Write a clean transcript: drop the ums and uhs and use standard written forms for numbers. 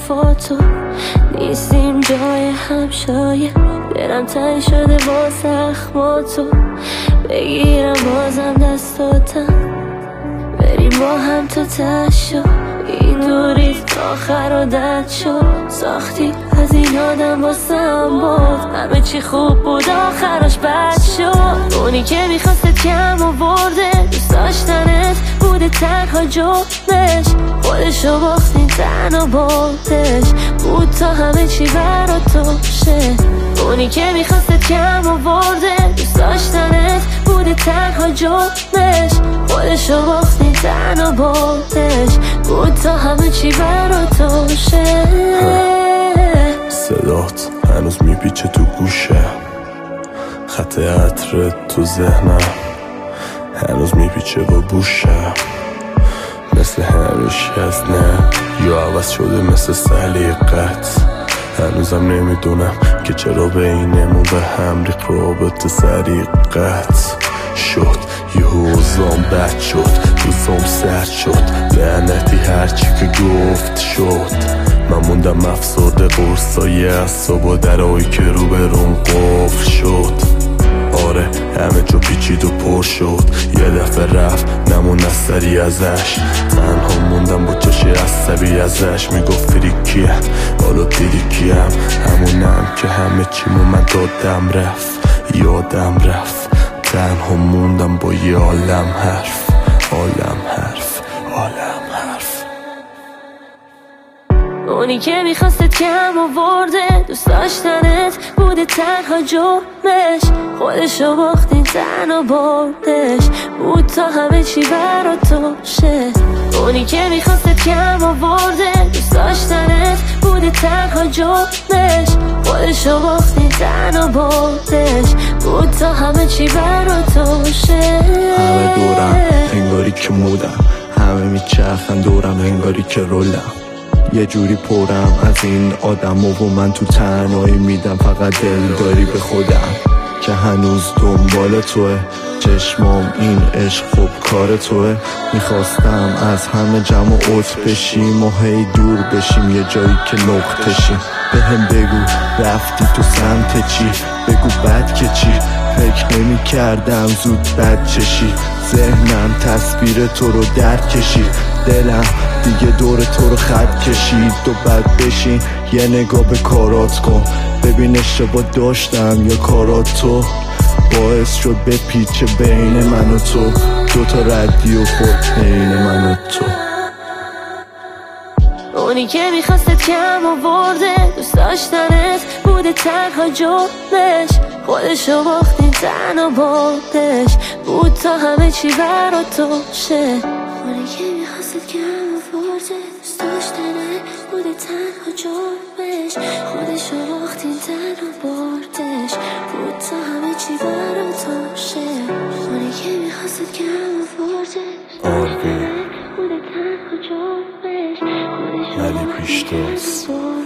حرفاتو نیستیم جای هم شاید دلم تنگ شده با زخماتو بگیرم بازم دستاتم بریم با هم تا تشو این دوری آخر عادت شد ساختی از این آدم واسم بود همه چی خوب بود آخرش بد شد اونی که میخواستت کم آورده دوست داشتنت بوده تنها جرمش خودشو باختین تنها بردش بود تا همه چی برا تو شه اونی که میخواستت کم آورده دوست داشتنت بوده تنها جرمش خودشو باختین تنها بردش بود تا همه چی برا تو شه صدات هنوز میپیچه تو گوشه خط عطرت تو ذهنم هنوز میپیچه با بوشم مثل همیشه از نه یا عوض شده مثل سلیقت هنوزم نمیدونم که چرا بینمون به هم ریخت رابطه سریقت شد یه حوزام بد شد روزام سرد شد لعنتی هرچی که گفت شد من موندم افسرده قرصای اعصاب و درایی که رو به روم قفل شد آره همه جا پیچید و پر شد یه دفعه رفت نمون اثری ازش تنها موندم با چشی عصبی ازش میگفت فریکیم حالا دیدی کیم همونم که همه چیمو من دادم رفت یادم رفت تنها موندم با یه عالم حرف عالم حرف عالم حرف اونی که میخواستت کم آورده دوست داشتنت بوده تنها جرمش خودشو باختین تنها بردش بود تا همه چی برا تو شه اونی که میخواستت کم آورده دوست داشتنت بوده تنها جرمش خودشو باختین تنها بردش بود تا همه چی برا تو شه همه دورم انگاری که مودم همه میچرخن دورم انگاری که رولم یه جوری پرم از این آدم و من تو تنهایی میدم فقط دلداری به خودم که هنوز دنبال توه چشمام این عشق خوب کار توه میخواستم از همه جمع و عطر بشیم و هی دور بشیم یه جایی که نقطشیم بهم بگو رفتی تو سمت چی بگو بد که چی فکر نمی کردم زود بد چشی ذهنم تصویر تو رو درد کشید دلم دیگه دور تو رو خط کشید و بد بشین یه نگاه به کارات کن ببین اشتباه داشتم یا کارات تو باعث شد به پیچ بین من و تو دوتا ردی و خود بین من و تو اونی که میخواستت کم آورده دوست داشتنت بوده تنها جرمش خودشو باختین تنها بردش بود تا همه چی برا تو شه اونی که میخواستت کم آورده دوست داشتنت بوده تنها جرمش خودشو باختین تنها بردش بود تا همه چی برا تو شه اونی که میخواستت کم آورده دوست داشتنت بوده تنها جرمش ولی پیشتاز